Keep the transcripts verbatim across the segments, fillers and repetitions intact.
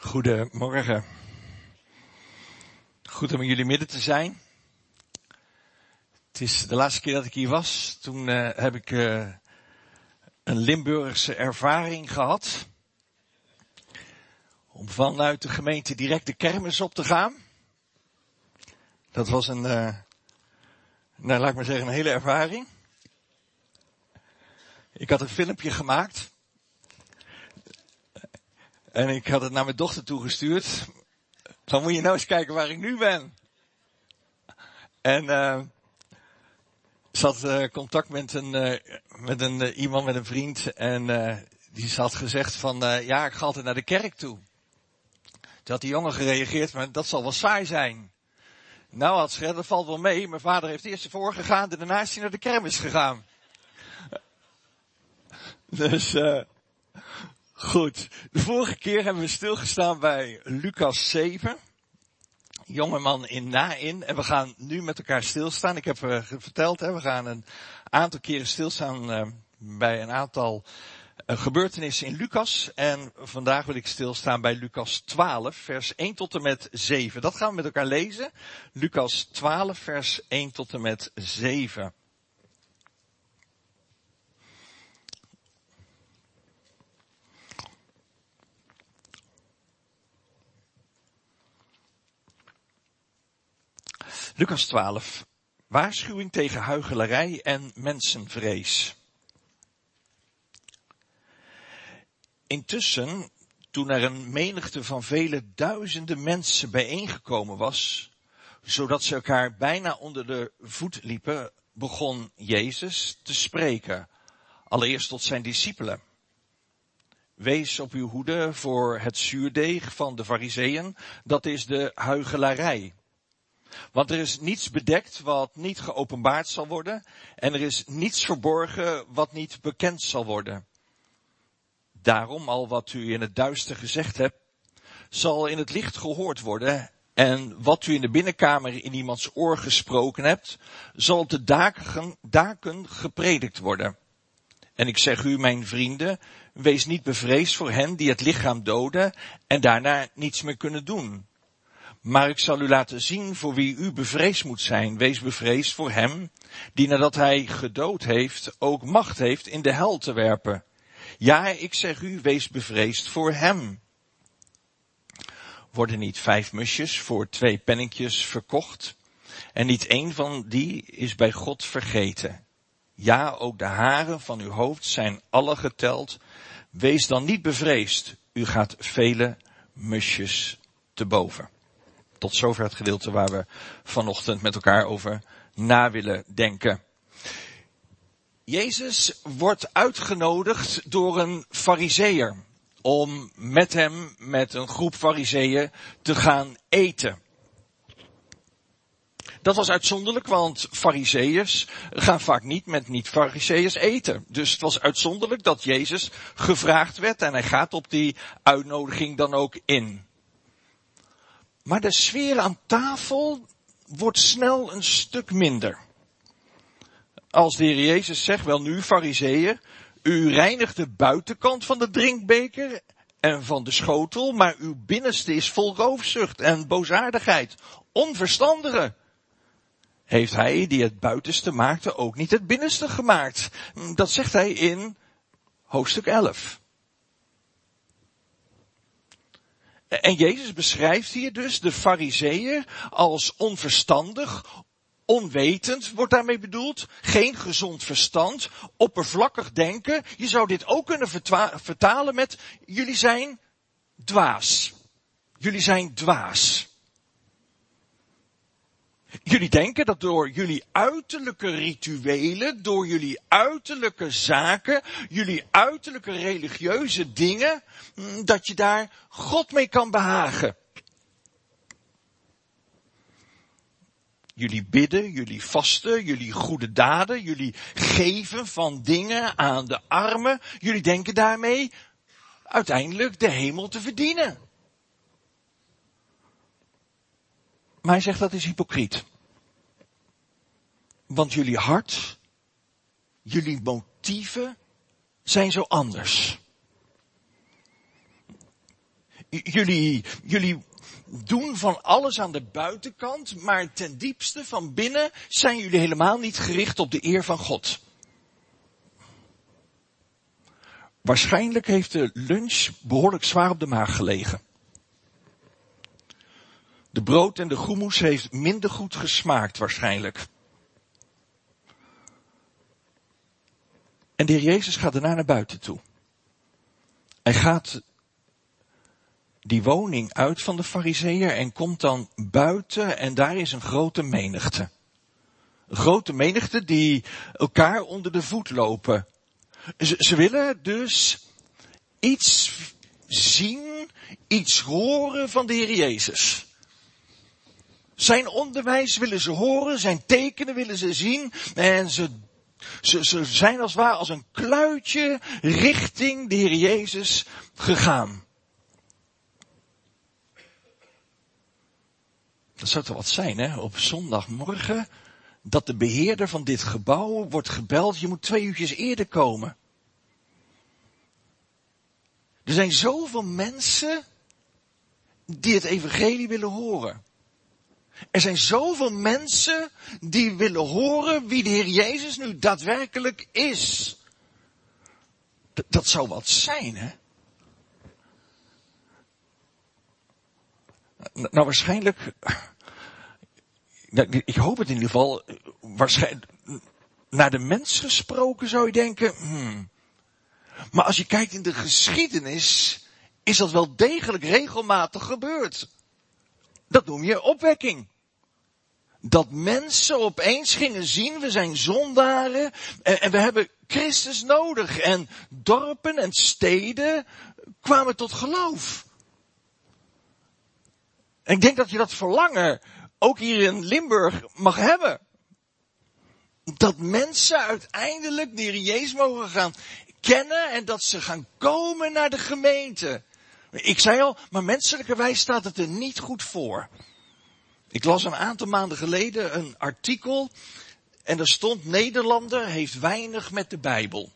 Goedemorgen. Goed om in jullie midden te zijn. Het is de laatste keer dat ik hier was. Toen uh, heb ik uh, een Limburgse ervaring gehad. Om vanuit de gemeente direct de kermis op te gaan. Dat was een, uh, nou laat ik maar zeggen, een hele ervaring. Ik had een filmpje gemaakt. En ik had het naar mijn dochter toegestuurd. Dan moet je nou eens kijken waar ik nu ben. En uh, ze had uh, contact met een, uh, met een uh, iemand, met een vriend. En uh, die had gezegd van, uh, ja, ik ga altijd naar de kerk toe. Toen had die jongen gereageerd, maar dat zal wel saai zijn. Nou had ze gezegd, dat valt wel mee. Mijn vader heeft eerst ervoor gegaan en daarna is hij naar de kermis gegaan. Dus... Uh, Goed, de vorige keer hebben we stilgestaan bij Lucas zeven. Jongeman in Naïn. En we gaan nu met elkaar stilstaan. Ik heb uh, verteld, hè, we gaan een aantal keren stilstaan uh, bij een aantal uh, gebeurtenissen in Lucas. En vandaag wil ik stilstaan bij Lucas twaalf, vers één tot en met zeven. Dat gaan we met elkaar lezen. Lucas twaalf, vers één tot en met zeven. Lucas twaalf. Waarschuwing tegen huichelarij en mensenvrees. Intussen, toen er een menigte van vele duizenden mensen bijeengekomen was, zodat ze elkaar bijna onder de voet liepen, begon Jezus te spreken, allereerst tot zijn discipelen. Wees op uw hoede voor het zuurdeeg van de Farizeeën, dat is de huichelarij. Want er is niets bedekt wat niet geopenbaard zal worden. En er is niets verborgen wat niet bekend zal worden. Daarom al wat u in het duister gezegd hebt, zal in het licht gehoord worden. En wat u in de binnenkamer in iemands oor gesproken hebt, zal op de daken, daken gepredikt worden. En ik zeg u, mijn vrienden, wees niet bevreesd voor hen die het lichaam doden en daarna niets meer kunnen doen. Maar ik zal u laten zien voor wie u bevreesd moet zijn. Wees bevreesd voor hem, die nadat hij gedood heeft, ook macht heeft in de hel te werpen. Ja, ik zeg u, wees bevreesd voor hem. Worden niet vijf musjes voor twee penninkjes verkocht? En niet één van die is bij God vergeten. Ja, ook de haren van uw hoofd zijn alle geteld. Wees dan niet bevreesd, u gaat vele musjes te boven. Tot zover het gedeelte waar we vanochtend met elkaar over na willen denken. Jezus wordt uitgenodigd door een Farizeeër om met hem, met een groep Farizeeën, te gaan eten. Dat was uitzonderlijk, want Farizeeërs gaan vaak niet met niet-Farizeeërs eten. Dus het was uitzonderlijk dat Jezus gevraagd werd en hij gaat op die uitnodiging dan ook in. Maar de sfeer aan tafel wordt snel een stuk minder. Als de Heer Jezus zegt, wel nu Farizeeën, u reinigt de buitenkant van de drinkbeker en van de schotel, maar uw binnenste is vol roofzucht en boosaardigheid. Onverstandigen. Heeft hij die het buitenste maakte ook niet het binnenste gemaakt? Dat zegt hij in hoofdstuk elf. En Jezus beschrijft hier dus de Farizeeën als onverstandig, onwetend, wordt daarmee bedoeld, geen gezond verstand, oppervlakkig denken. Je zou dit ook kunnen vertwa- vertalen met, jullie zijn dwaas. Jullie zijn dwaas. Jullie denken dat door jullie uiterlijke rituelen, door jullie uiterlijke zaken, jullie uiterlijke religieuze dingen, dat je daar God mee kan behagen. Jullie bidden, jullie vasten, jullie goede daden, jullie geven van dingen aan de armen. Jullie denken daarmee uiteindelijk de hemel te verdienen. Maar hij zegt dat is hypocriet. Want jullie hart, jullie motieven zijn zo anders. jullie, jullie doen van alles aan de buitenkant, maar ten diepste van binnen zijn jullie helemaal niet gericht op de eer van God. Waarschijnlijk heeft de lunch behoorlijk zwaar op de maag gelegen. De brood en de goemoes heeft minder goed gesmaakt waarschijnlijk. En de Heer Jezus gaat daarna naar buiten toe. Hij gaat die woning uit van de Farizeeër en komt dan buiten en daar is een grote menigte. Een grote menigte die elkaar onder de voet lopen. Ze, ze willen dus iets zien, iets horen van de Heer Jezus. Zijn onderwijs willen ze horen, zijn tekenen willen ze zien en ze, ze, ze zijn als het ware als een kluitje richting de Heer Jezus gegaan. Dat zou toch wat zijn, hè? Op zondagmorgen dat de beheerder van dit gebouw wordt gebeld, je moet twee uurtjes eerder komen. Er zijn zoveel mensen die het evangelie willen horen. Er zijn zoveel mensen die willen horen wie de Heer Jezus nu daadwerkelijk is. D- dat zou wat zijn, hè? Nou, waarschijnlijk, nou, ik hoop het in ieder geval, waarschijnlijk, naar de mens gesproken zou je denken, hmm. Maar als je kijkt in de geschiedenis, is dat wel degelijk regelmatig gebeurd. Dat noem je opwekking. Dat mensen opeens gingen zien, we zijn zondaren en, en we hebben Christus nodig. En dorpen en steden kwamen tot geloof. En ik denk dat je dat verlangen ook hier in Limburg mag hebben. Dat mensen uiteindelijk de Heer Jezus mogen gaan kennen en dat ze gaan komen naar de gemeente. Ik zei al, maar menselijkerwijs staat het er niet goed voor. Ik las een aantal maanden geleden een artikel en daar stond: Nederlander heeft weinig met de Bijbel.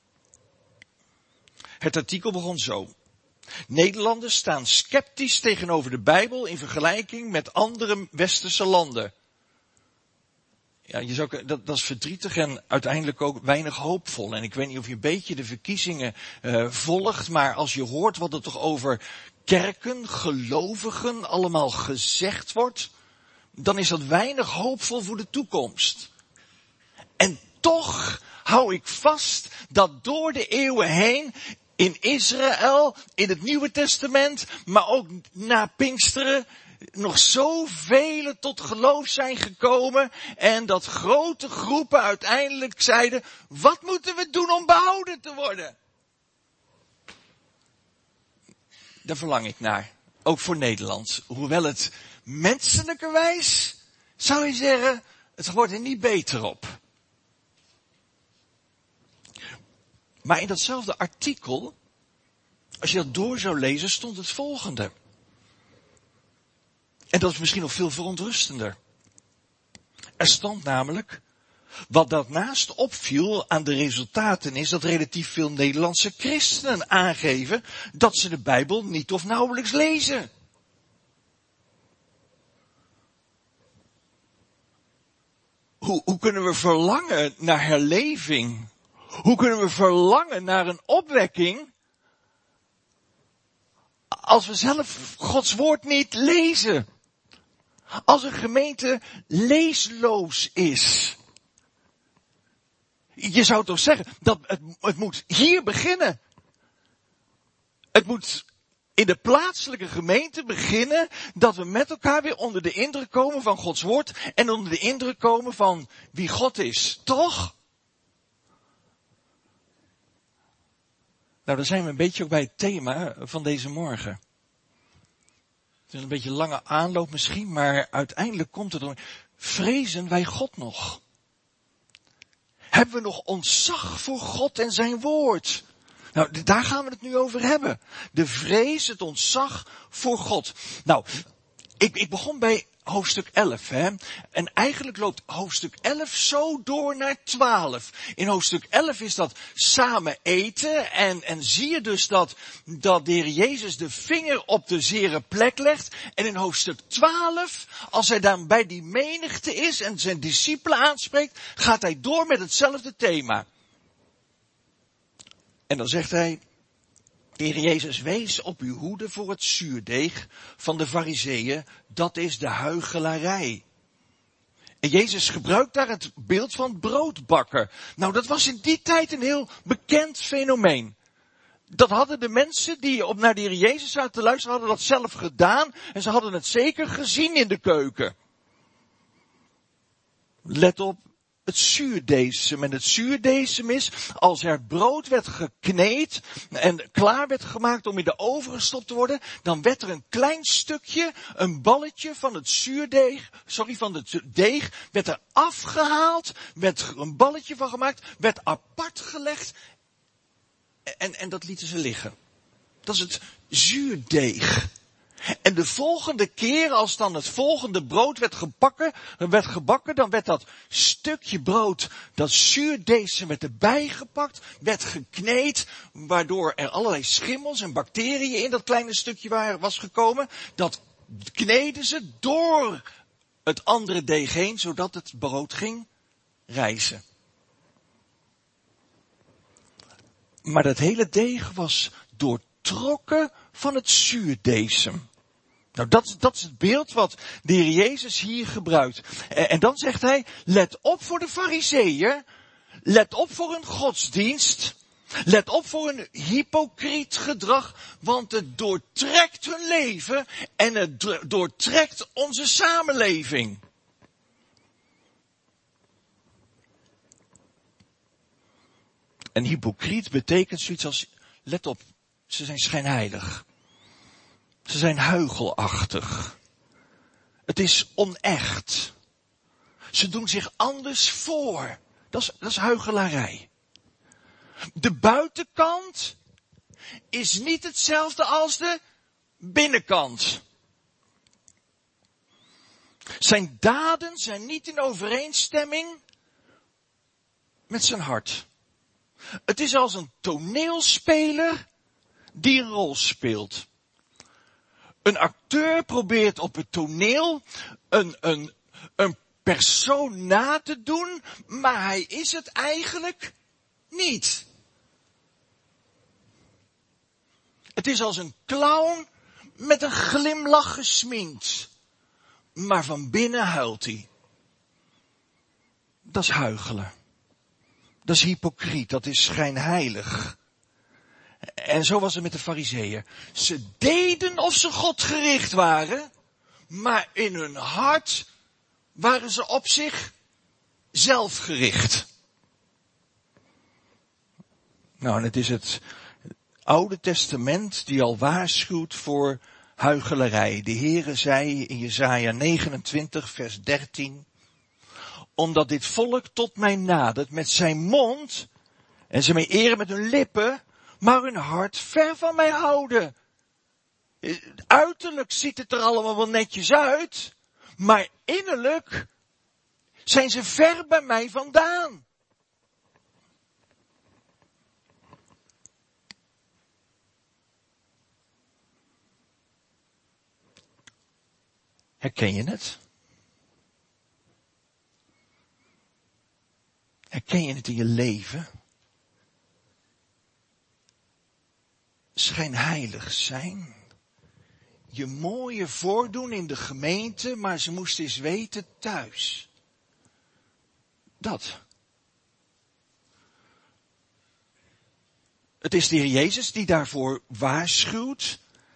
Het artikel begon zo. Nederlanders staan sceptisch tegenover de Bijbel in vergelijking met andere westerse landen. Ja, je zou, dat, dat is verdrietig en uiteindelijk ook weinig hoopvol. En ik weet niet of je een beetje de verkiezingen uh, volgt, maar als je hoort wat er toch over kerken, gelovigen allemaal gezegd wordt, dan is dat weinig hoopvol voor de toekomst. En toch hou ik vast dat door de eeuwen heen in Israël, in het Nieuwe Testament, maar ook na Pinksteren, nog zoveel tot geloof zijn gekomen en dat grote groepen uiteindelijk zeiden: wat moeten we doen om behouden te worden? Daar verlang ik naar. Ook voor Nederland. Hoewel het menselijkerwijs, zou je zeggen, het wordt er niet beter op. Maar in datzelfde artikel, als je dat door zou lezen, stond het volgende. En dat is misschien nog veel verontrustender. Er stond namelijk, wat daarnaast opviel aan de resultaten is dat relatief veel Nederlandse christenen aangeven dat ze de Bijbel niet of nauwelijks lezen. Hoe, hoe kunnen we verlangen naar herleving? Hoe kunnen we verlangen naar een opwekking als we zelf Gods woord niet lezen? Als een gemeente leesloos is. Je zou toch zeggen, dat het, het moet hier beginnen. Het moet in de plaatselijke gemeente beginnen dat we met elkaar weer onder de indruk komen van Gods woord en onder de indruk komen van wie God is. Toch? Nou, dan zijn we een beetje ook bij het thema van deze morgen. Het is een beetje een lange aanloop misschien, maar uiteindelijk komt het door. Vrezen wij God nog? Hebben we nog ontzag voor God en zijn woord? Nou, daar gaan we het nu over hebben. De vrees, het ontzag voor God. Nou, ik, ik begon bij hoofdstuk elf, hè. En eigenlijk loopt hoofdstuk elf zo door naar twaalf. In hoofdstuk elf is dat samen eten. En, en zie je dus dat, dat de Heer Jezus de vinger op de zere plek legt. En in hoofdstuk twaalf, als hij dan bij die menigte is en zijn discipelen aanspreekt, gaat hij door met hetzelfde thema. En dan zegt hij, de Heer Jezus wees op uw hoede voor het zuurdeeg van de Farizeeën, dat is de huichelarij. En Jezus gebruikt daar het beeld van broodbakker. Nou, dat was in die tijd een heel bekend fenomeen. Dat hadden de mensen die op naar de Heer Jezus zaten te luisteren, hadden dat zelf gedaan. En ze hadden het zeker gezien in de keuken. Let op. Het zuurdesem. En het zuurdesem is, als er brood werd gekneed en klaar werd gemaakt om in de oven gestopt te worden, dan werd er een klein stukje, een balletje van het zuurdeeg, sorry, van het deeg, werd er afgehaald, werd er een balletje van gemaakt, werd apart gelegd en, en dat lieten ze liggen. Dat is het zuurdeeg. En de volgende keer, als dan het volgende brood werd gebakken, werd gebakken, dan werd dat stukje brood, dat zuurdesem werd erbij gepakt, werd gekneed, waardoor er allerlei schimmels en bacteriën in dat kleine stukje waren, was gekomen. Dat kneden ze door het andere deeg heen, zodat het brood ging rijzen. Maar dat hele deeg was doortrokken van het zuurdesem. Nou, dat, dat is het beeld wat de Heer Jezus hier gebruikt. En, en dan zegt hij, let op voor de Farizeeën, let op voor hun godsdienst, let op voor hun hypocriet gedrag, want het doortrekt hun leven en het doortrekt onze samenleving. En hypocriet betekent zoiets als, let op, ze zijn schijnheilig. Ze zijn huichelachtig. Het is onecht. Ze doen zich anders voor. Dat is, dat is huichelarij. De buitenkant is niet hetzelfde als de binnenkant. Zijn daden zijn niet in overeenstemming met zijn hart. Het is als een toneelspeler die een rol speelt. Een acteur probeert op het toneel een, een, een persoon na te doen, maar hij is het eigenlijk niet. Het is als een clown met een glimlach gesminkt, maar van binnen huilt hij. Dat is huichelen. Dat is hypocriet, dat is schijnheilig. En zo was het met de Farizeeën. Ze deden of ze God gericht waren, maar in hun hart waren ze op zich zelf gericht. Nou, en het is het Oude Testament die al waarschuwt voor huichelarij. De Heere zei in Jesaja negenentwintig vers dertien, omdat dit volk tot mij nadert met zijn mond en ze mij eren met hun lippen, maar hun hart ver van mij houden. Uiterlijk ziet het er allemaal wel netjes uit, maar innerlijk zijn ze ver bij mij vandaan. Herken je het? Herken je het in je leven? Schijnheilig zijn. Je mooie voordoen in de gemeente, maar ze moesten eens weten thuis. Dat. Het is de Heer Jezus die daarvoor waarschuwt.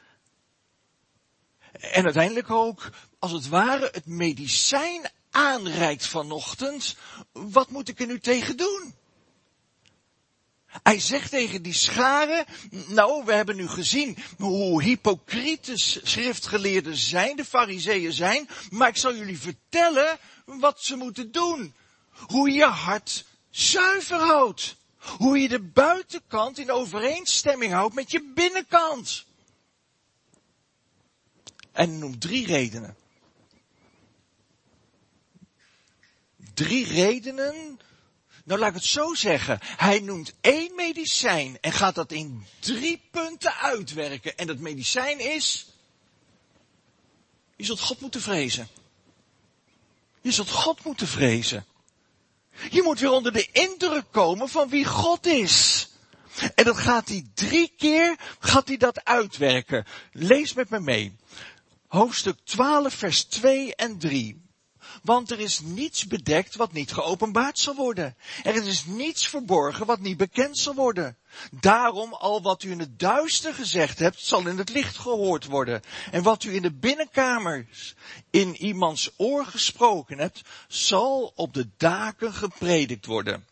En uiteindelijk ook, als het ware, het medicijn aanreikt vanochtend. Wat moet ik er nu tegen doen? Hij zegt tegen die scharen, nou, we hebben nu gezien hoe hypocriet de schriftgeleerden zijn, de Farizeeën zijn, maar ik zal jullie vertellen wat ze moeten doen. Hoe je je hart zuiver houdt. Hoe je de buitenkant in overeenstemming houdt met je binnenkant. En noem drie redenen. drie redenen. Nou, laat ik het zo zeggen. Hij noemt één medicijn en gaat dat in drie punten uitwerken. En dat medicijn is, je zult God moeten vrezen. Je zult God moeten vrezen. Je moet weer onder de indruk komen van wie God is. En dat gaat hij drie keer, gaat hij dat uitwerken. Lees met me mee. Hoofdstuk twaalf, vers twee en drie. Want er is niets bedekt wat niet geopenbaard zal worden. Er is niets verborgen wat niet bekend zal worden. Daarom al wat u in het duister gezegd hebt, zal in het licht gehoord worden. En wat u in de binnenkamers in iemands oor gesproken hebt, zal op de daken gepredikt worden.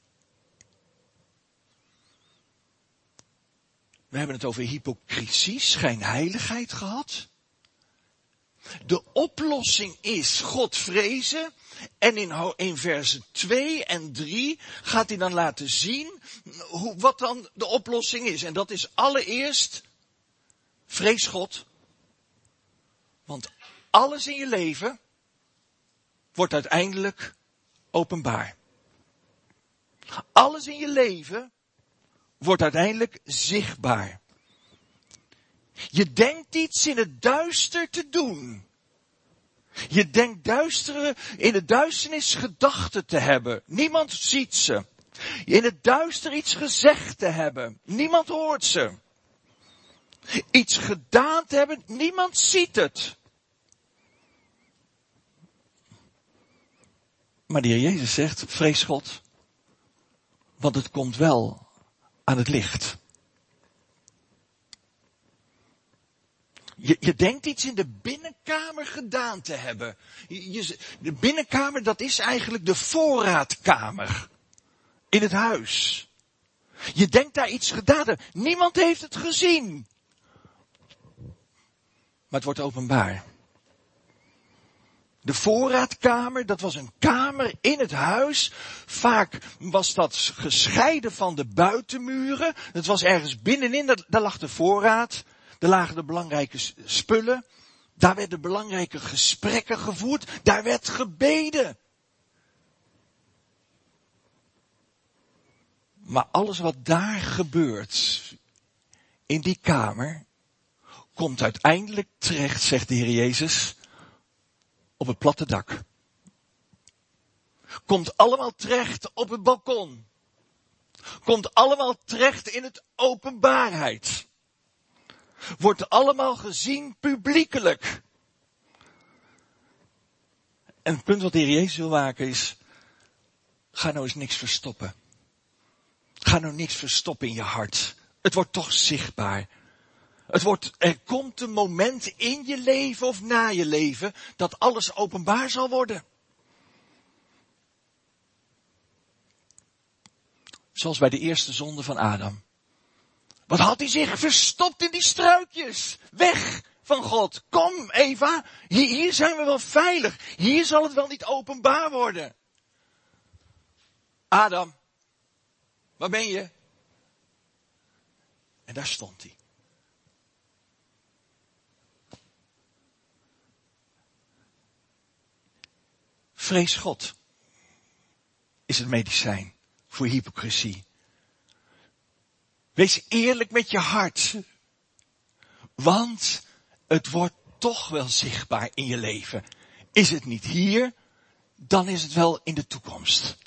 We hebben het over hypocrisie, schijnheiligheid gehad. De oplossing is God vrezen. En in, in versen twee en drie gaat hij dan laten zien hoe, wat dan de oplossing is. En dat is allereerst, vrees God. Want alles in je leven wordt uiteindelijk openbaar. Alles in je leven wordt uiteindelijk zichtbaar. Je denkt iets in het duister te doen. Je denkt duistere, in het duisternis gedachten te hebben. Niemand ziet ze. In het duister iets gezegd te hebben. Niemand hoort ze. Iets gedaan te hebben. Niemand ziet het. Maar de Heer Jezus zegt, vrees God. Want het komt wel aan het licht. Je, je denkt iets in de binnenkamer gedaan te hebben. Je, je, de binnenkamer, dat is eigenlijk de voorraadkamer. In het huis. Je denkt daar iets gedaan te hebben. Niemand heeft het gezien. Maar het wordt openbaar. De voorraadkamer, dat was een kamer in het huis. Vaak was dat gescheiden van de buitenmuren. Het was ergens binnenin, daar, daar lag de voorraad. Daar lagen de belangrijke spullen. Daar werden belangrijke gesprekken gevoerd. Daar werd gebeden. Maar alles wat daar gebeurt, in die kamer, komt uiteindelijk terecht, zegt de Heer Jezus, op het platte dak. Komt allemaal terecht op het balkon. Komt allemaal terecht in het openbaarheid. Wordt allemaal gezien publiekelijk. En het punt wat de Heer Jezus wil maken is, ga nou eens niks verstoppen. Ga nou niks verstoppen in je hart. Het wordt toch zichtbaar. Het wordt, er komt een moment in je leven of na je leven dat alles openbaar zal worden. Zoals bij de eerste zonde van Adam. Wat had hij zich verstopt in die struikjes? Weg van God. Kom Eva, hier, hier zijn we wel veilig. Hier zal het wel niet openbaar worden. Adam, waar ben je? En daar stond hij. Vrees God is het medicijn voor hypocrisie. Wees eerlijk met je hart. Want het wordt toch wel zichtbaar in je leven. Is het niet hier, dan is het wel in de toekomst.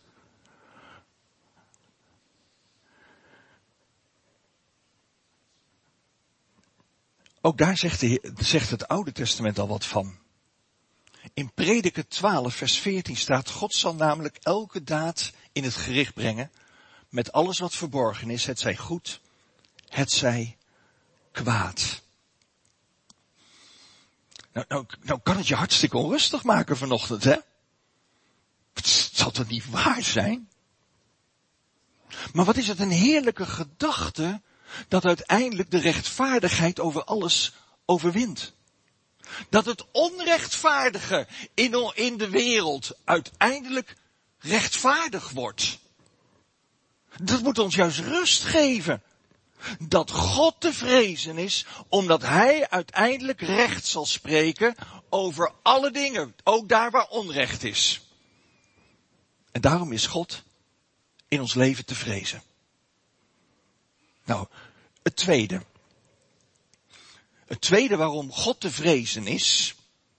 Ook daar zegt, de, zegt het Oude Testament al wat van. In Prediker twaalf vers veertien staat, God zal namelijk elke daad in het gericht brengen, met alles wat verborgen is, het zij goed, het zij kwaad. Nou, nou, nou kan het je hartstikke onrustig maken vanochtend, hè? Het zal toch niet waar zijn? Maar wat is het een heerlijke gedachte, dat uiteindelijk de rechtvaardigheid over alles overwint. Dat het onrechtvaardige in, in de wereld uiteindelijk rechtvaardig wordt. Dat moet ons juist rust geven. Dat God te vrezen is, omdat Hij uiteindelijk recht zal spreken over alle dingen. Ook daar waar onrecht is. En daarom is God in ons leven te vrezen. Nou, het tweede. Het tweede waarom God te vrezen is,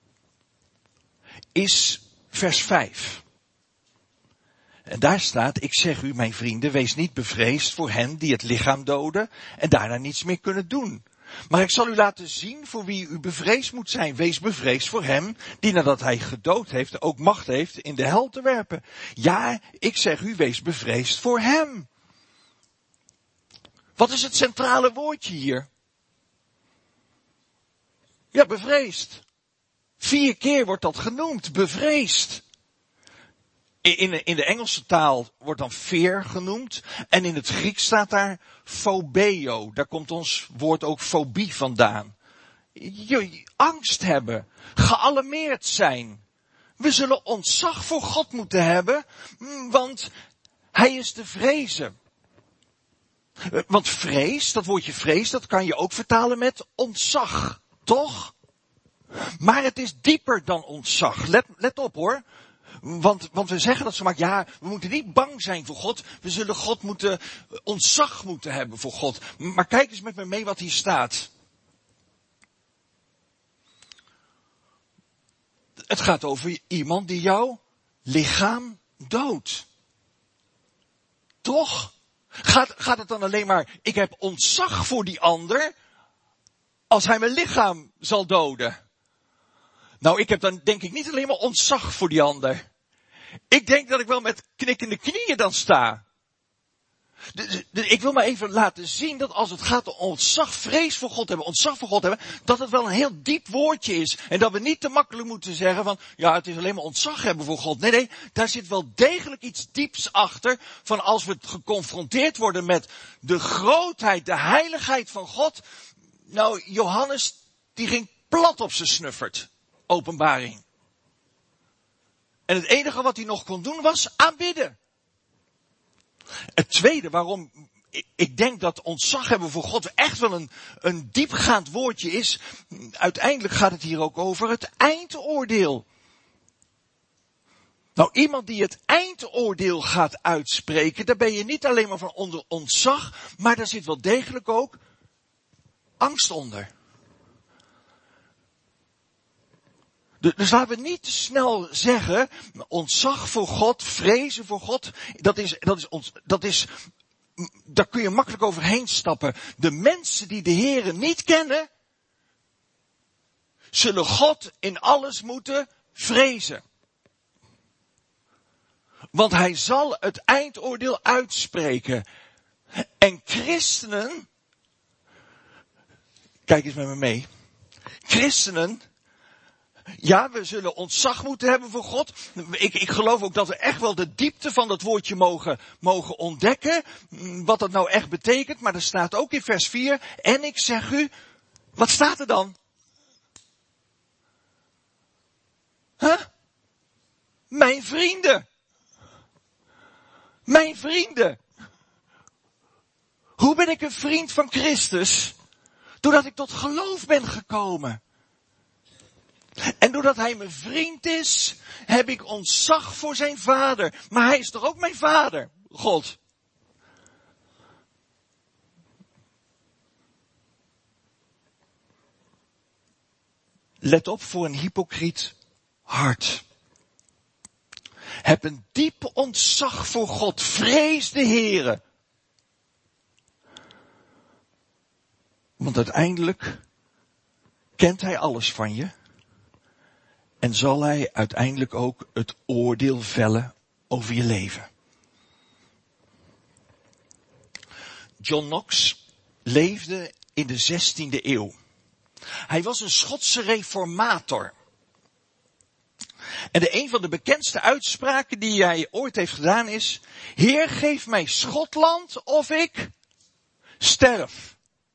is vers vijf. En daar staat, ik zeg u mijn vrienden, wees niet bevreesd voor hen die het lichaam doden en daarna niets meer kunnen doen. Maar ik zal u laten zien voor wie u bevreesd moet zijn. Wees bevreesd voor hem die nadat hij gedood heeft ook macht heeft in de hel te werpen. Ja, ik zeg u, wees bevreesd voor hem. Wat is het centrale woordje hier? Ja, bevreesd. Vier keer wordt dat genoemd, bevreesd. In, in de Engelse taal wordt dan fear genoemd. En in het Grieks staat daar phobeo. Daar komt ons woord ook fobie vandaan. Je, angst hebben. Gealarmeerd zijn. We zullen ontzag voor God moeten hebben. Want hij is te vrezen. Want vrees, dat woordje vrees, dat kan je ook vertalen met ontzag. Toch? Maar het is dieper dan ontzag. Let, let op hoor. Want, want we zeggen dat zo maak, ja, we moeten niet bang zijn voor God. We zullen God moeten, ontzag moeten hebben voor God. Maar kijk eens met me mee wat hier staat. Het gaat over iemand die jouw lichaam doodt. Toch? Gaat, gaat het dan alleen maar, ik heb ontzag voor die ander, als hij mijn lichaam zal doden? Nou, ik heb dan denk ik niet alleen maar ontzag voor die ander. Ik denk dat ik wel met knikkende knieën dan sta. Dus, dus ik wil maar even laten zien dat als het gaat om ontzag, vrees voor God hebben, ontzag voor God hebben, dat het wel een heel diep woordje is. En dat we niet te makkelijk moeten zeggen van, ja, het is alleen maar ontzag hebben voor God. Nee, nee, daar zit wel degelijk iets dieps achter, van als we geconfronteerd worden met de grootheid, de heiligheid van God. Nou, Johannes, die ging plat op zijn snuffert. Openbaring. En het enige wat hij nog kon doen was aanbidden. Het tweede waarom ik denk dat ontzag hebben voor God echt wel een, een diepgaand woordje is. Uiteindelijk gaat het hier ook over het eindoordeel. Nou, iemand die het eindoordeel gaat uitspreken, daar ben je niet alleen maar van onder ontzag, maar daar zit wel degelijk ook angst onder. Dus laten we niet te snel zeggen, ontzag voor God, vrezen voor God, dat is, dat is ons, dat is, daar kun je makkelijk overheen stappen. De mensen die de Here niet kennen, zullen God in alles moeten vrezen. Want hij zal het eindoordeel uitspreken. En christenen, kijk eens met me mee, christenen, ja, we zullen ontzag moeten hebben voor God. Ik, ik geloof ook dat we echt wel de diepte van dat woordje mogen, mogen ontdekken. Wat dat nou echt betekent. Maar er staat ook in vers vier. En ik zeg u, wat staat er dan? Huh? Mijn vrienden. Mijn vrienden. Hoe ben ik een vriend van Christus? Doordat ik tot geloof ben gekomen. En doordat hij mijn vriend is, heb ik ontzag voor zijn vader. Maar hij is toch ook mijn vader, God? Let op voor een hypocriet hart. Heb een diep ontzag voor God. Vrees de Heere. Want uiteindelijk kent hij alles van je. En zal hij uiteindelijk ook het oordeel vellen over je leven. John Knox leefde in de zestiende eeuw. Hij was een Schotse reformator. En de een van de bekendste uitspraken die hij ooit heeft gedaan is: Heer, geef mij Schotland of ik sterf.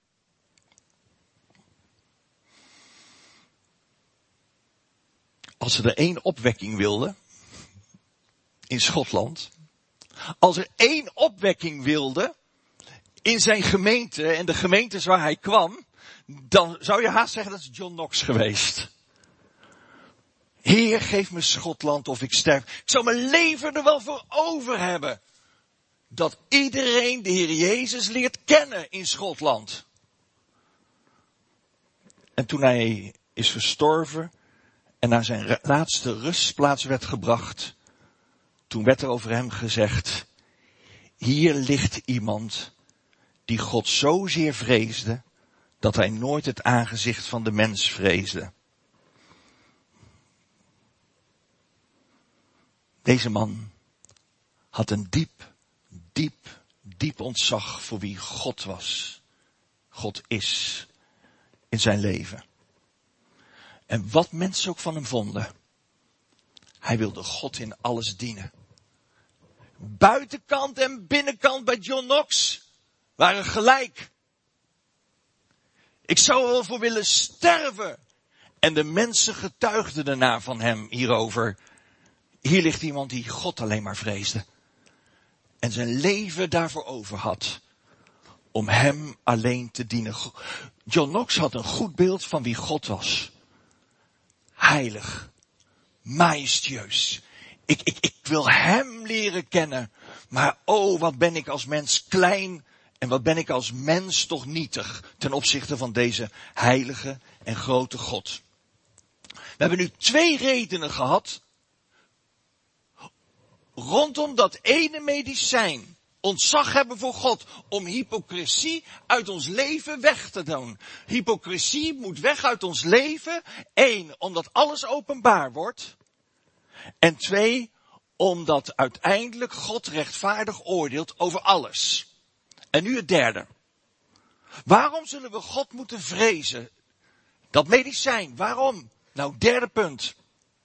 Als ze er één opwekking wilden, in Schotland, als er één opwekking wilde, in zijn gemeente en de gemeentes waar hij kwam, dan zou je haast zeggen dat is John Knox geweest. Heer, geef me Schotland of ik sterf. Ik zou mijn leven er wel voor over hebben. Dat iedereen de Heer Jezus leert kennen in Schotland. En toen hij is gestorven en naar zijn laatste rustplaats werd gebracht, toen werd er over hem gezegd, hier ligt iemand die God zozeer vreesde, dat hij nooit het aangezicht van de mens vreesde. Deze man had een diep, diep, diep ontzag voor wie God was. God is in zijn leven. En wat mensen ook van hem vonden, hij wilde God in alles dienen. Buitenkant en binnenkant bij John Knox waren gelijk. Ik zou er wel voor willen sterven. En de mensen getuigden daarna van hem hierover. Hier ligt iemand die God alleen maar vreesde. En zijn leven daarvoor over had. Om hem alleen te dienen. John Knox had een goed beeld van wie God was. Heilig. Majestueus. Ik, ik, ik wil hem leren kennen. Maar oh, wat ben ik als mens klein. En wat ben ik als mens toch nietig. Ten opzichte van deze heilige en grote God. We hebben nu twee redenen gehad. Rondom dat ene medicijn. Ontzag hebben voor God. Om hypocrisie uit ons leven weg te doen. Hypocrisie moet weg uit ons leven. Eén, omdat alles openbaar wordt. En twee, omdat uiteindelijk God rechtvaardig oordeelt over alles. En nu het derde. Waarom zullen we God moeten vrezen? Dat medicijn, waarom? Nou, derde punt.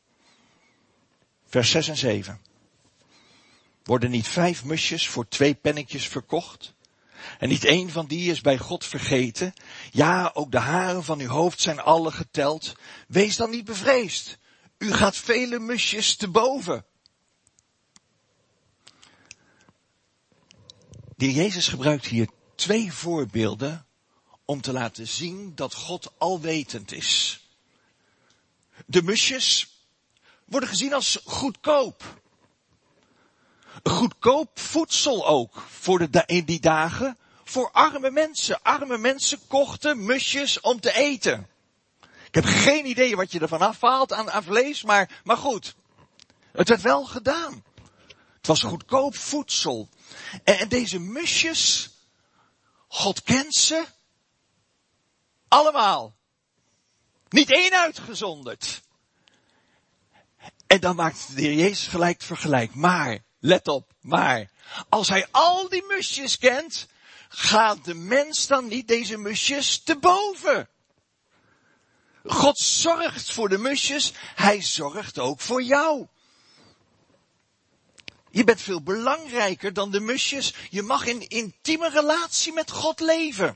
Vers zes en zeven. Worden niet vijf musjes voor twee pennetjes verkocht? En niet één van die is bij God vergeten? Ja, ook de haren van uw hoofd zijn alle geteld. Wees dan niet bevreesd. U gaat vele musjes te boven. De Heer Jezus gebruikt hier twee voorbeelden om te laten zien dat God alwetend is. De musjes worden gezien als goedkoop. Goedkoop voedsel ook voor de, in die dagen voor arme mensen. Arme mensen kochten musjes om te eten. Ik heb geen idee wat je ervan afhaalt aan, aan vlees, maar, maar goed. Het werd wel gedaan. Het was goedkoop voedsel. En, en deze musjes, God kent ze allemaal. Niet één uitgezonderd. En dan maakt de Heer Jezus gelijk het vergelijk. Maar, let op, maar, als hij al die musjes kent, gaat de mens dan niet deze musjes te boven? God zorgt voor de musjes, hij zorgt ook voor jou. Je bent veel belangrijker dan de musjes. Je mag in intieme relatie met God leven.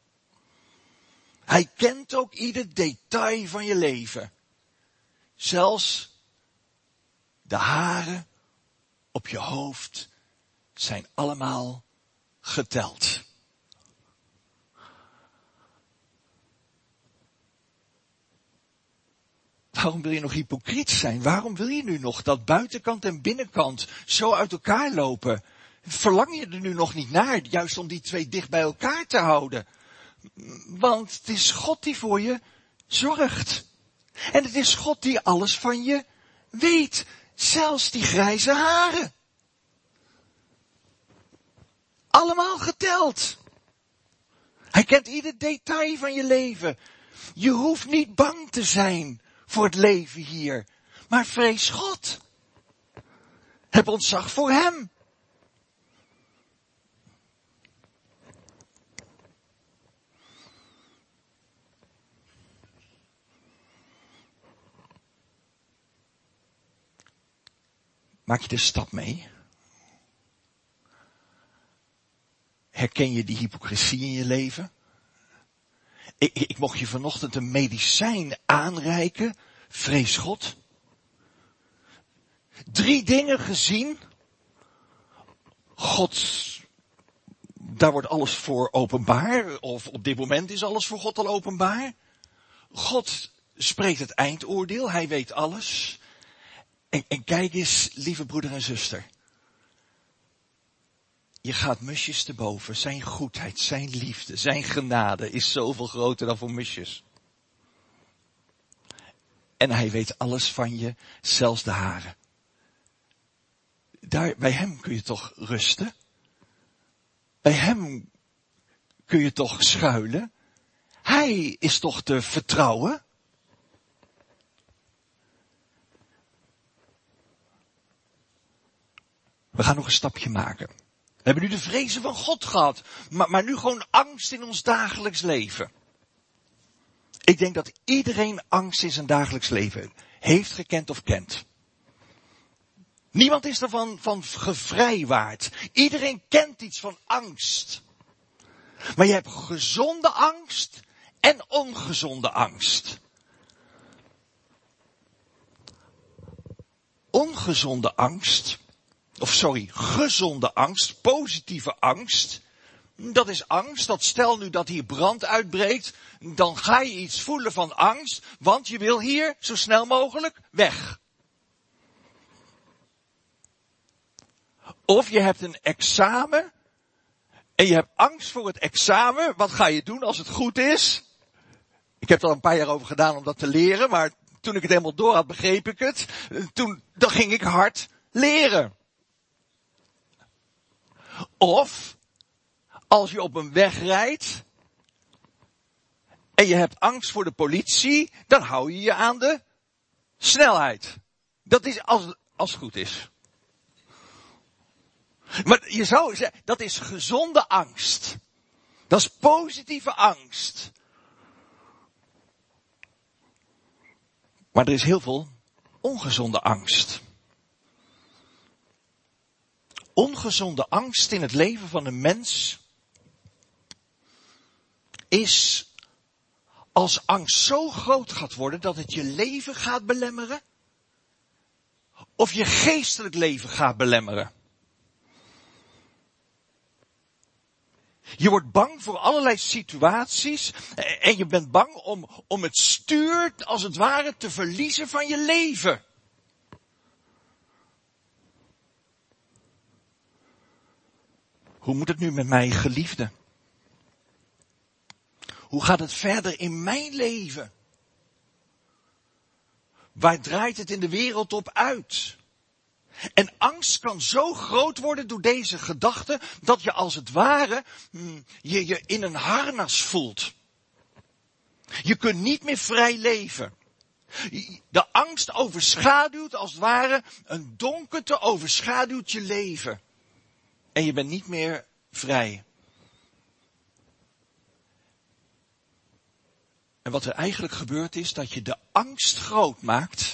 Hij kent ook ieder detail van je leven. Zelfs de haren op je hoofd zijn allemaal geteld. Waarom wil je nog hypocriet zijn? Waarom wil je nu nog dat buitenkant en binnenkant zo uit elkaar lopen? Verlang je er nu nog niet naar, juist om die twee dicht bij elkaar te houden? Want het is God die voor je zorgt. En het is God die alles van je weet. Zelfs die grijze haren. Allemaal geteld. Hij kent ieder detail van je leven. Je hoeft niet bang te zijn voor het leven hier. Maar vrees God. Heb ontzag voor hem. Maak je de stap mee? Herken je die hypocrisie in je leven? Ik, ik mocht je vanochtend een medicijn aanreiken. Vrees God. Drie dingen gezien. God, daar wordt alles voor openbaar. Of op dit moment is alles voor God al openbaar. God spreekt het eindoordeel. Hij weet alles. En, en kijk eens, lieve broeder en zuster. Je gaat musjes te boven. Zijn goedheid, zijn liefde, zijn genade is zoveel groter dan voor musjes. En hij weet alles van je, zelfs de haren. Daar, bij hem kun je toch rusten? Bij hem kun je toch schuilen? Hij is toch te vertrouwen? We gaan nog een stapje maken. We hebben nu de vrezen van God gehad, maar, maar nu gewoon angst in ons dagelijks leven. Ik denk dat iedereen angst in zijn dagelijks leven heeft gekend of kent. Niemand is ervan van gevrijwaard. Iedereen kent iets van angst. Maar je hebt gezonde angst en ongezonde angst. Ongezonde angst, of sorry, gezonde angst, positieve angst. Dat is angst, dat stel nu dat hier brand uitbreekt, dan ga je iets voelen van angst, want je wil hier zo snel mogelijk weg. Of je hebt een examen en je hebt angst voor het examen. Wat ga je doen als het goed is? Ik heb er al een paar jaar over gedaan om dat te leren, maar toen ik het helemaal door had, begreep ik het. Toen, dan ging ik hard leren. Of, als je op een weg rijdt en je hebt angst voor de politie, dan hou je je aan de snelheid. Dat is als, als het goed is. Maar je zou zeggen, dat is gezonde angst. Dat is positieve angst. Maar er is heel veel ongezonde angst. Ongezonde angst in het leven van een mens is als angst zo groot gaat worden dat het je leven gaat belemmeren. Of je geestelijk leven gaat belemmeren. Je wordt bang voor allerlei situaties en je bent bang om, om het stuur als het ware te verliezen van je leven. Hoe moet het nu met mij, geliefde? Hoe gaat het verder in mijn leven? Waar draait het in de wereld op uit? En angst kan zo groot worden door deze gedachte, dat je als het ware je je in een harnas voelt. Je kunt niet meer vrij leven. De angst overschaduwt als het ware, een donkerte overschaduwt je leven. En je bent niet meer vrij. En wat er eigenlijk gebeurt is dat je de angst groot maakt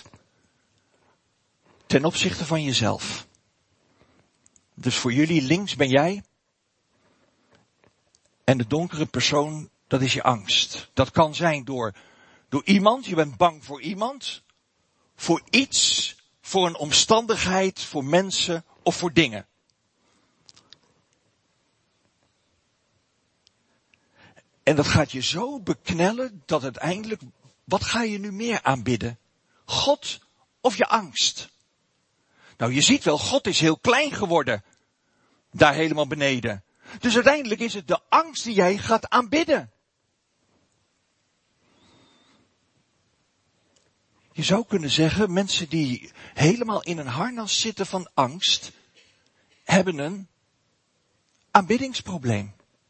ten opzichte van jezelf. Dus voor jullie links ben jij. En de donkere persoon, dat is je angst. Dat kan zijn door, door iemand, je bent bang voor iemand. Voor iets, voor een omstandigheid, voor mensen of voor dingen. En dat gaat je zo beknellen dat uiteindelijk, wat ga je nu meer aanbidden? God of je angst? Nou, je ziet wel, God is heel klein geworden. Daar helemaal beneden. Dus uiteindelijk is het de angst die jij gaat aanbidden. Je zou kunnen zeggen, mensen die helemaal in een harnas zitten van angst, hebben een aanbiddingsprobleem.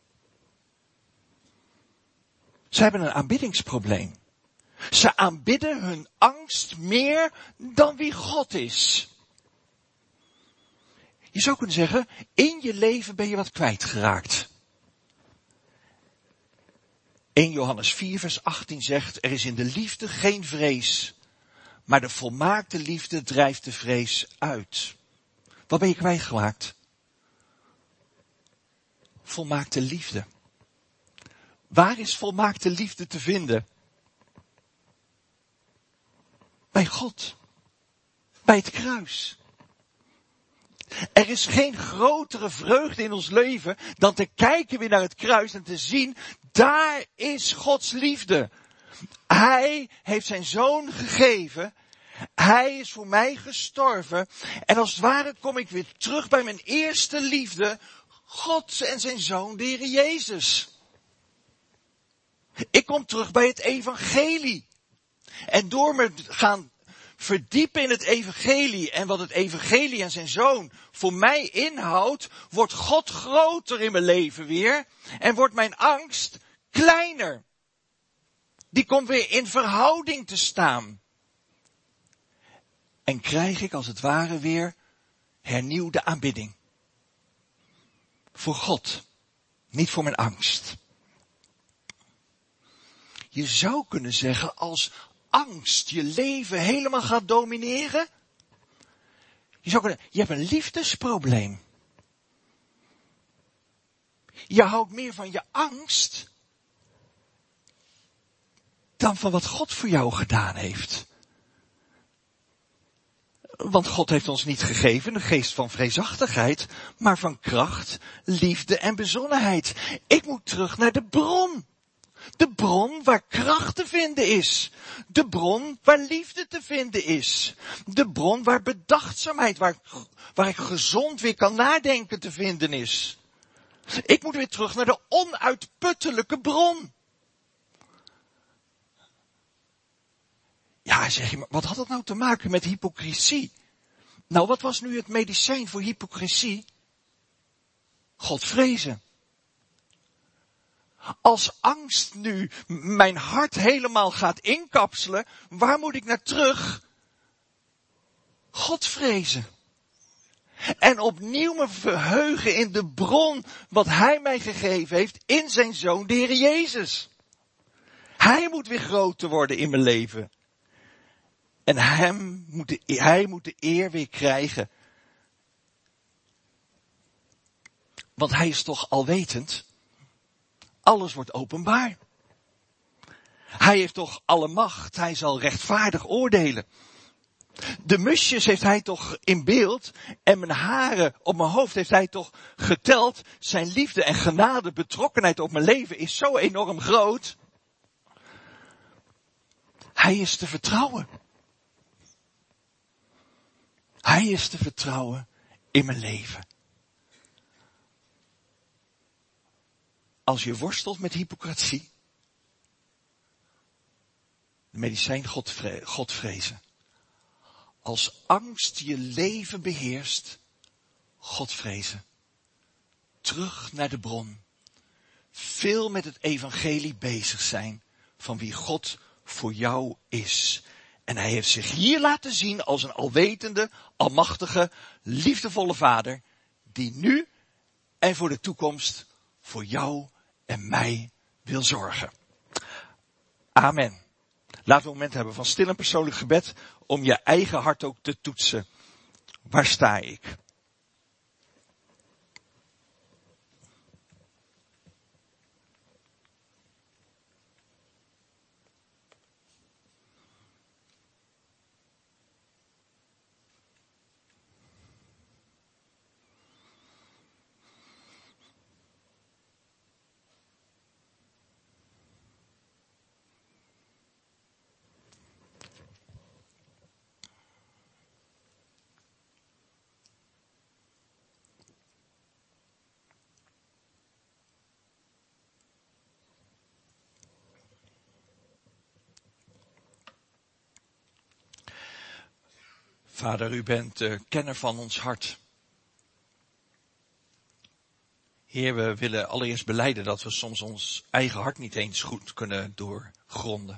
Ze hebben een aanbiddingsprobleem. Ze aanbidden hun angst meer dan wie God is. Je zou kunnen zeggen, in je leven ben je wat kwijtgeraakt. eerste Johannes vier vers achttien zegt, er is in de liefde geen vrees, maar de volmaakte liefde drijft de vrees uit. Wat ben je kwijtgeraakt? Volmaakte liefde. Waar is volmaakte liefde te vinden? Bij God. Bij het kruis. Er is geen grotere vreugde in ons leven dan te kijken weer naar het kruis en te zien, daar is Gods liefde. Hij heeft zijn zoon gegeven. Hij is voor mij gestorven. En als het ware kom ik weer terug bij mijn eerste liefde. God en zijn zoon, de Heer Jezus. Ik kom terug bij het evangelie. En door me gaan verdiepen in het evangelie en wat het evangelie en zijn zoon voor mij inhoudt, wordt God groter in mijn leven weer en wordt mijn angst kleiner. Die komt weer in verhouding te staan. En krijg ik als het ware weer hernieuwde aanbidding. Voor God, niet voor mijn angst. Je zou kunnen zeggen, als angst je leven helemaal gaat domineren. Je zou kunnen, je hebt een liefdesprobleem. Je houdt meer van je angst dan van wat God voor jou gedaan heeft. Want God heeft ons niet gegeven een geest van vreesachtigheid, maar van kracht, liefde en bezonnenheid. Ik moet terug naar de bron. De bron waar kracht te vinden is. De bron waar liefde te vinden is. De bron waar bedachtzaamheid, waar, waar ik gezond weer kan nadenken te vinden is. Ik moet weer terug naar de onuitputtelijke bron. Ja, zeg je, maar wat had dat nou te maken met hypocrisie? Nou, wat was nu het medicijn voor hypocrisie? God vrezen. Als angst nu mijn hart helemaal gaat inkapselen, waar moet ik naar terug? God vrezen. En opnieuw me verheugen in de bron wat Hij mij gegeven heeft in zijn Zoon, de Heer Jezus. Hij moet weer groter worden in mijn leven. En hem moet de, hij moet de eer weer krijgen. Want hij is toch alwetend. Alles wordt openbaar. Hij heeft toch alle macht. Hij zal rechtvaardig oordelen. De musjes heeft hij toch in beeld. En mijn haren op mijn hoofd heeft hij toch geteld. Zijn liefde en genade, betrokkenheid op mijn leven is zo enorm groot. Hij is te vertrouwen. Hij is te vertrouwen in mijn leven. Als je worstelt met hypocrisie, de medicijn God, vre- God vrezen. Als angst je leven beheerst, God vrezen. Terug naar de bron. Veel met het evangelie bezig zijn van wie God voor jou is. En hij heeft zich hier laten zien als een alwetende, almachtige, liefdevolle vader, die nu en voor de toekomst voor jou en mij wil zorgen. Amen. Laten we een moment hebben van stil en persoonlijk gebed om je eigen hart ook te toetsen. Waar sta ik? Vader, u bent de kenner van ons hart. Heer, we willen allereerst belijden dat we soms ons eigen hart niet eens goed kunnen doorgronden.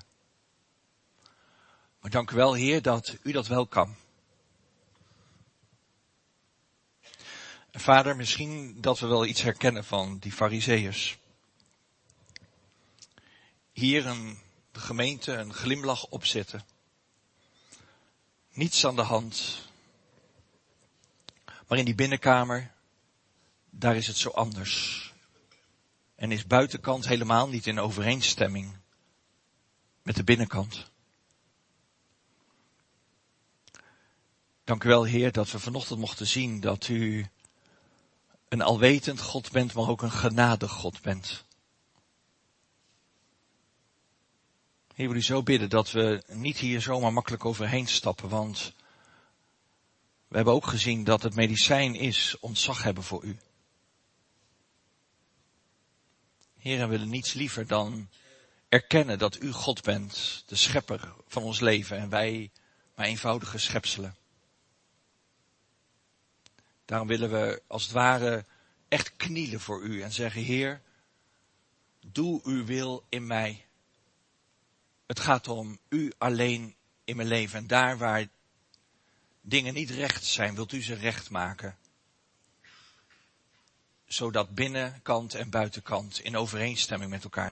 Maar dank u wel, Heer, dat u dat wel kan. En Vader, misschien dat we wel iets herkennen van die Farizeeërs. Hier een de gemeente een glimlach opzetten. Niets aan de hand. Maar in die binnenkamer, daar is het zo anders. En is buitenkant helemaal niet in overeenstemming met de binnenkant. Dank u wel, Heer, dat we vanochtend mochten zien dat u een alwetend God bent, maar ook een genadig God bent. Heer, wil u zo bidden dat we niet hier zomaar makkelijk overheen stappen, want we hebben ook gezien dat het medicijn is ontzag hebben voor u. Heer, we willen niets liever dan erkennen dat u God bent, de schepper van ons leven en wij maar eenvoudige schepselen. Daarom willen we als het ware echt knielen voor u en zeggen, Heer, doe uw wil in mij. Het gaat om u alleen in mijn leven. En daar waar dingen niet recht zijn, wilt u ze recht maken. Zodat binnenkant en buitenkant in overeenstemming met elkaar